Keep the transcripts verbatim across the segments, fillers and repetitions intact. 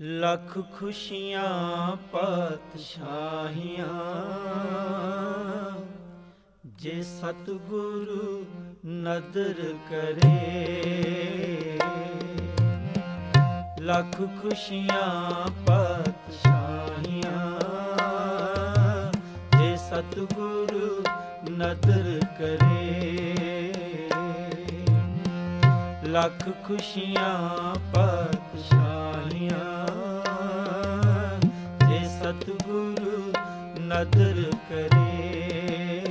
ਲੱਖ ਖੁਸ਼ੀਆਂ ਪਾਤਸ਼ਾਹੀਆਂ ਜੇ ਸਤਿਗੁਰੂ ਨਦਰ ਕਰੇ। ਲੱਖ ਖੁਸ਼ੀਆਂ ਪਾਤਸ਼ਾਹੀਆਂ ਜੇ ਸਤਿਗੁਰੂ ਨਦਰ ਕਰੇ। ਲੱਖ ਖੁਸ਼ੀਆਂ ਪਾਤਸ਼ਾਹੀਆਂ ਜੇ ਸਤਿਗੁਰੂ ਨਦਰ ਕਰੇ।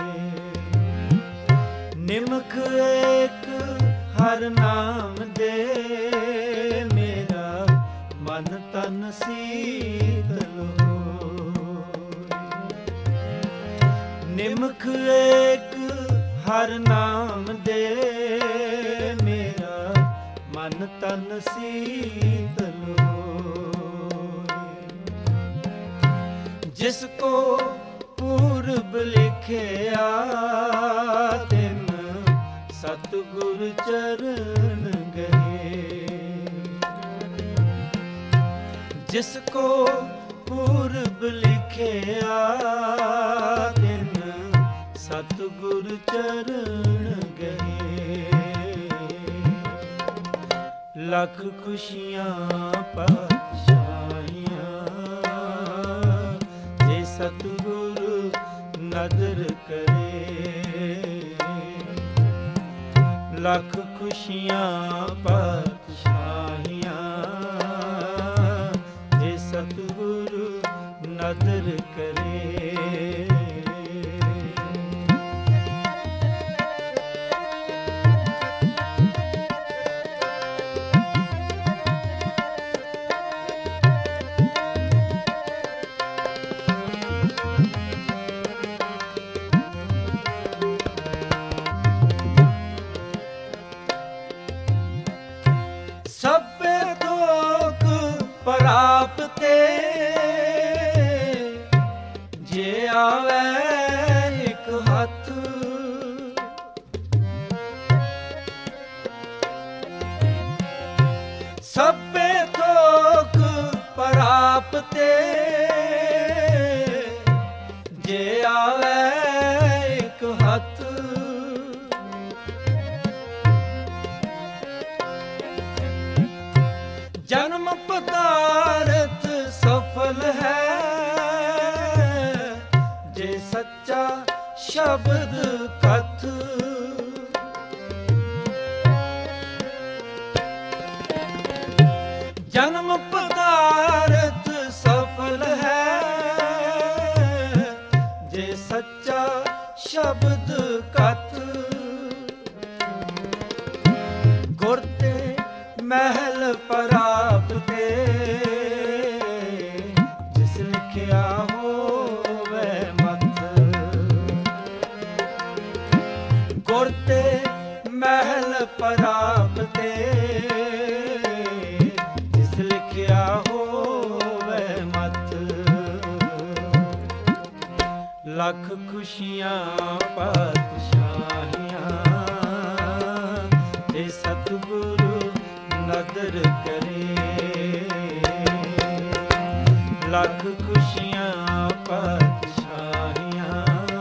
ਨਿਮਖ ਏਕ ਹਰ ਨਾਮ ਦੇ ਮੇਰਾ ਮਨ ਤਨ ਸੀਤਲ ਹੋਏ। ਨਿਮਖ ਏਕ ਹਰ ਨਾਮ ਦੇ ਮੇਰਾ ਮਨ ਤਨ ਸੀਤਲ ਹੋਏ। ਜਿਸ ਕੋ ਪੂਰਬ ਲਿਖਿਆ ਤਿਨ ਸਤਿਗੁਰ ਚਰਨ ਗਏ। ਜਿਸ ਕੋ ਪੂਰਬ ਲਿਖਿਆ ਤਿਨ ਸਤਿਗੁਰ ਚਰਨ ਗਏ। ਲੱਖ ਖੁਸ਼ੀਆਂ ਪਾਤਸ਼ਾਹੀਆਂ ਜੇ ਸਤਿਗੁਰੂ ਨਦਰ ਕਰੇ। ਲੱਖ ਖੁਸ਼ੀਆਂ ਪਾਤਸ਼ਾਹੀਆਂ ਜੇ ਸਤਿਗੁਰੂ ਨਦਰ ਕਰੇ। ਸਭੇ ਦੋਖ ਪ੍ਰਾਪਤੇ ਜੇ ਆਵੇ ਇੱਕ ਹੱਥ। ਸਭੇ ਦੋਖ ਪ੍ਰਾਪਤੇ ਜੇ ਆਵੇ ਇੱਕ ਹੱਥ। ਜਨਮ ਪਦਾਰਥ ਸਫਲ ਹੈ ਜੇ ਸੱਚਾ ਸ਼ਬਦ ਕਥ। ਜਨਮ ਪਦਾਰਥ ਸਫਲ ਹੈ ਜੇ ਸੱਚਾ ਸ਼ਬਦ ਕਥ। ਗੁਰ ਤੇ ਮਹਿਲ ਪ੍ਰਾਪਤੇ ਜਿਸ ਲਿਖਿਆ ਹੋਵੇ ਮਤ। ਗੁਰ ਤੇ ਮਹਿਲ ਪ੍ਰਾਪਤੇ ਜਿਸ ਲਿਖਿਆ ਹੋਵੇ ਮਤ। ਲੱਖ ਖੁਸ਼ੀਆਂ ਪਾਤਸ਼ਾਹੀਆਂ ਜੇ ਸਤਿਗੁਰੂ ਨਦਰ ਕਰੇ। ਲੱਖ ਖੁਸ਼ੀਆਂ ਪਾਤਸ਼ਾਹੀਆਂ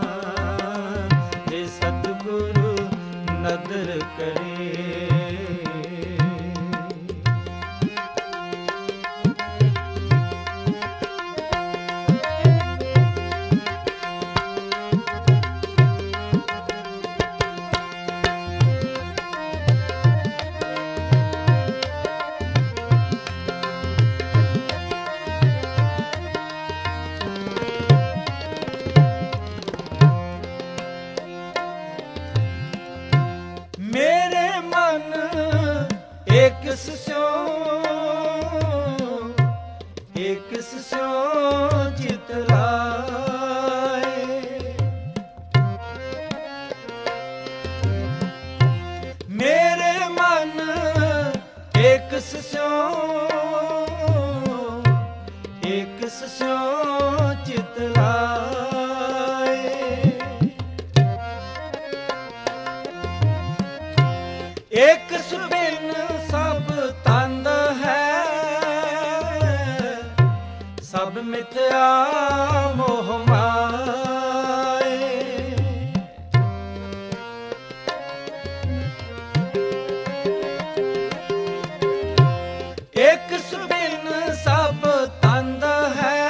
ਜੇ ਸਤਿਗੁਰੂ ਨਦਰ ਕਰੇ। ਮੇਰੇ ਮਨ ਏਕ ਸਿਉ ਏਕ ਸਿਉ ਚਿਤ ਲਾਏ। ਮੇਰੇ ਮਨ ਏਕ ਸਿਉ ਏਕ ਸਿਉ ਚਿਤ ਲਾਏ। ਏਕ ਸੁਬਿਨ ਸਭ ਤੰਦ ਹੈ ਮਿਥਿਆ ਮੋਹ ਮਾਏ। ਇਕ ਸੁਬਿਨ ਸਭ ਤੰਦ ਹੈ,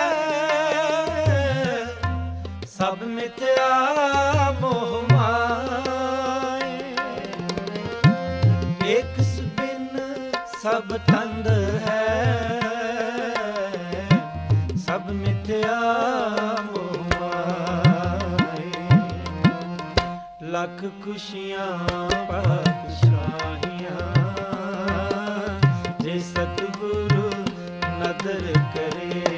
ਸਭ ਮਿਥਿਆ ਮੋਹ ਮਾਏ। ਇਕ ਸੁਬਿਨ ਸਭ ਤੰਦ ਹੈ, ਸਭ ਮਿਥਿਆ ਮੋਹ ਮਾਏ। ਲੱਖ ਖੁਸ਼ੀਆਂ ਪਾਤਸ਼ਾਹੀਆਂ ਜੇ ਸਤਿਗੁਰੂ ਨਦਰ ਕਰੇ।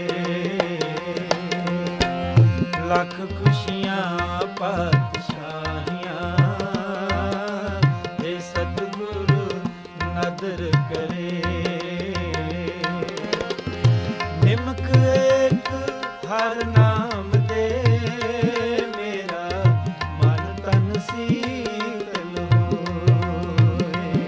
ਲੱਖ ਖੁਸ਼ੀਆਂ ਪਾਤਸ਼ਾਹੀਆਂ ਜੇ ਸਤਿਗੁਰੂ ਨਦਰ ਕਰੇ। ਨਿਮਕ ਏਕ ਹਰ ਨਾਮ ਦੇ, ਮੇਰਾ ਮਨ ਤਨ ਸੀਤਲ ਹੋਏ।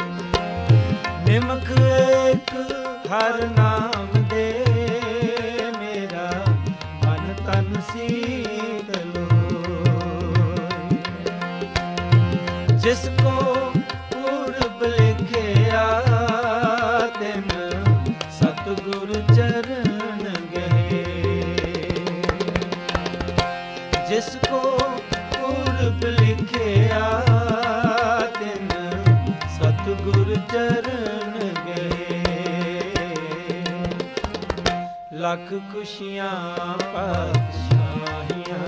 ਨਿਮਕ ਏਕ ਹਰ ਨਾਮ ਦੇ, ਮੇਰਾ ਮਨ ਤਨ ਸੀਤਲ ਹੋਏ। ਜਿਸ ਕੋ ਪੂਰਬ ਲਿਖਿਆ, ਤਿਨ ਸਤਿਗੁਰ ਚਰਨ ਗਏ। ਜਿਸ ਕੋ ਪੂਰਬ ਲਿਖਿਆ, ਤਿਨ ਸਤਿਗੁਰ ਚਰਨ ਗਏ। ਲੱਖ ਖੁਸ਼ੀਆਂ ਪਾਤਸ਼ਾਹੀਆਂ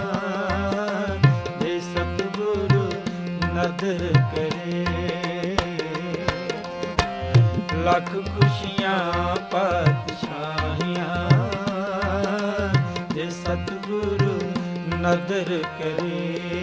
ਜੇ ਸਤਿਗੁਰੂ ਨਦਰ ਕਰੇ। ਲੱਖ ਖੁਸ਼ੀਆਂ ਪਾਤਸ਼ਾਹੀਆਂ ਜੇ ਸਤਿਗੁਰੂ ਨਦਰ ਕਰੇ।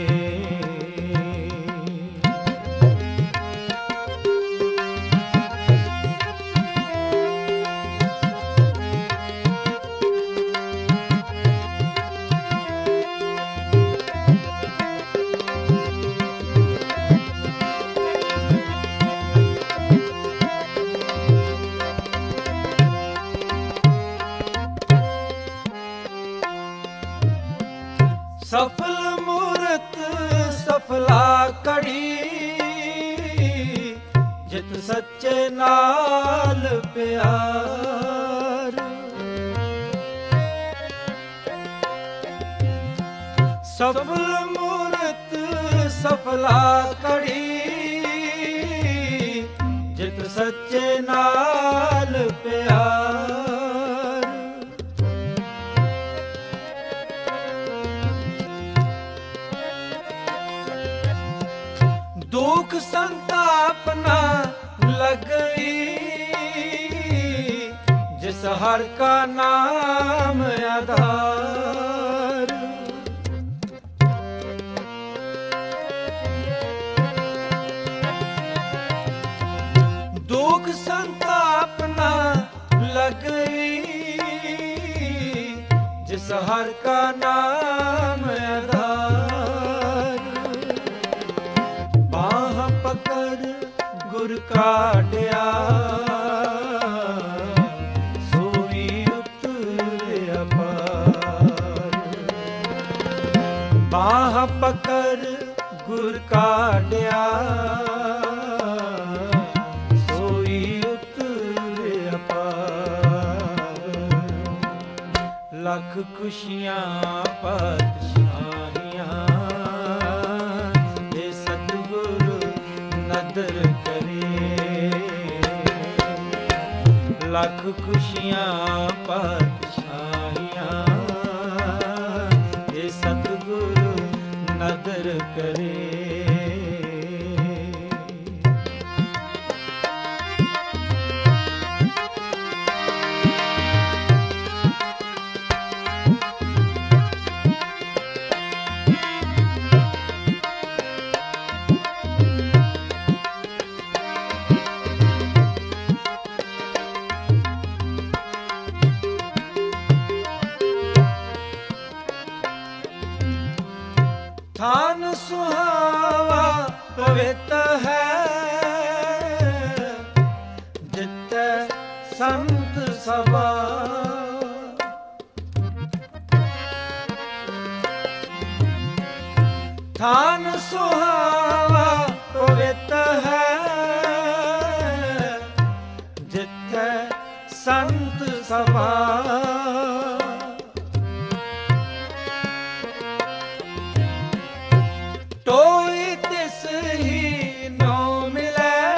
ਸਫਲ ਮੂਰਤ ਸਫਲਾ ਕੜੀ, ਜਿਤ ਸੱਚੇ ਨਾਲ ਪਿਆਰ। ਸਫਲ ਮੂਰਤ ਸਫਲਾ ਕੜੀ, ਜਿਤ ਸੱਚੇ ਨਾਲ ਪਿਆਰ। ਦੁਖ ਸੰਤਾਪ ਨਾ ਲਗਈ, ਜਿਸ ਹਰ ਕਾ ਨਾਮ ਆਧਾਰ। ਦੁਖ ਸੰਤਾਪ ਨਾ ਲਗਈ, ਜਿਸ ਹਰ ਕਾ ਨਾਮ ਆਧਾਰ। ਬਾਹ ਪਕੜ ਗੁਰ ਕਾਢਿਆ, ਸੋਈ ਉਤਰਿਆ ਪਾਰ। ਬਾਹ ਪਕੜ ਗੁਰ ਕਾਢਿਆ, ਸੋਈ ਉਤਰਿਆ ਪਾਰ। ਲੱਖ ਖੁਸ਼ੀਆਂ ਪਾਤਸ਼ਾਹੀਆਂ ਜੇ ਸਤਿਗੁਰੂ ਨਦਰ ਕਰੇ। ਲੱਖ ਖੁਸ਼ੀਆਂ ਪਾਤਸ਼ਾਹੀਆਂ ਜੇ ਸਤਿਗੁਰੂ ਨਦਰ ਕਰੇ। ਥਾਨ ਸੁਹਾਵਾ ਪਵਿੱਤ ਹੈ, ਜਿੱਤੈ ਸੰਤ ਸਭਾ। ਥਾਨ ਸੁਹਾਵਾ ਪਵਿੱਤ ਹੈ, ਜਿੱਥੇ ਸੰਤ ਸਭਾ। ਟੋਈ ਤਿਸ ਹੀ ਨੋ ਮਿਲੈ,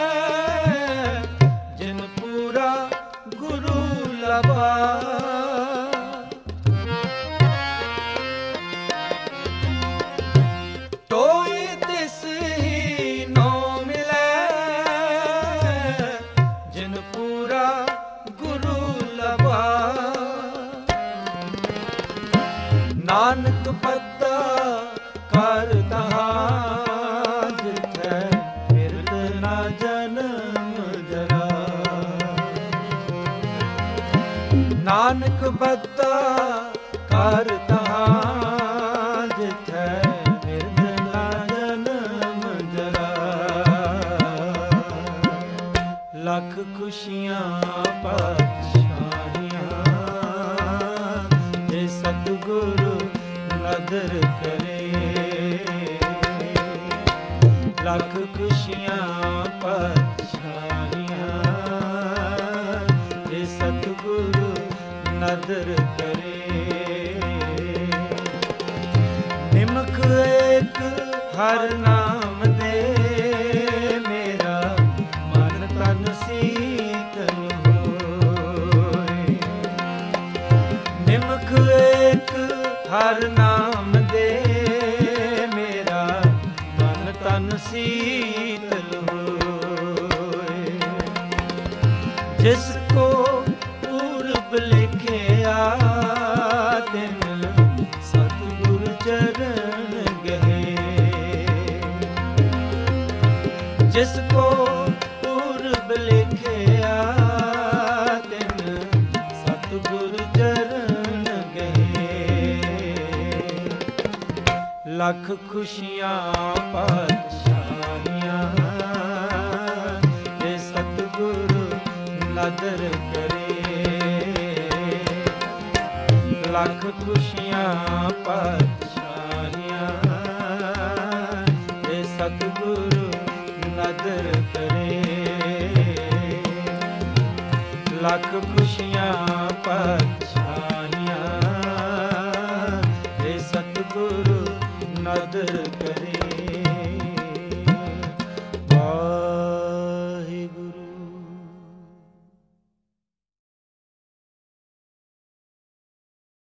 ਜਿਨ ਪੂਰਾ ਗੁਰੂ ਲਭਾ। ਟੋਈ ਤਿਸ ਹੀ ਨੋ ਮਿਲੈ, ਜਿਨ ਪੂਰਾ ਗੁਰੂ ਲਭਾ। ਨਾਨਕ ਪਤਾ ਕਰ ਤਹਾਂ, ਜਿਥੈ ਫਿਰਤ ਨਾ ਜਨਮ ਜਰਾ। ਨਾਨਕ ਬਤਾ ਕਰ ਤਹਾਂ, ਜਿਥੈ ਫਿਰਤ ਨਾ ਜਨਮ ਜਰਾ। ਲੱਖ ਖੁਸ਼ੀਆਂ ਪਾਤਸ਼ਾਹੀਆਂ, ਜੇ ਸਤਿਗੁਰੂ ਨਦਰ ਕਰੇ। ਲੱਖ ਖੁਸ਼ੀਆਂ ਪਾਤਸ਼ਾਹੀਆਂ, ਜੇ ਸਤਿਗੁਰੂ ਨਦਰ ਕਰੇ। ਨਿਮਕ ਏਕ ਹਰ ਨਾਮ ਦੇ, ਮੇਰਾ ਮਨ ਤਨ ਸੀਤਲ ਹੋਏ। ਨਿਮਕ ਏਕ ਹਰ ਨਾਮ ਦੇ, ਮੇਰਾ ਮਨ ਤਨ ਸੀਤਲ ਹੋਏ। ਜਿਸ ਕੋ ਪੂਰਬ ਲਿਖਿਆ, ਤਿਨ ਸਤਿਗੁਰ ਚਰਨ ਗਏ। ਜਿਸ ਕੋ ਪੂਰਬ ਲਿਖਿਆ, ਤਿਨ ਸਤਿਗੁਰ ਚਰਨ ਗਏ। ਲੱਖ ਖੁਸ਼ੀਆਂ ਪਾਤਸ਼ਾਹੀਆਂ, ਜੇ ਸਤਿਗੁਰੂ ਨਦਰ ਕਰੇ। ਲੱਖ ਖੁਸ਼ੀਆਂ ਪਾਤਸ਼ਾਹੀਆਂ, ਜੇ ਸਤਿਗੁਰੂ ਨਦਰ ਕਰੇ। ਲੱਖ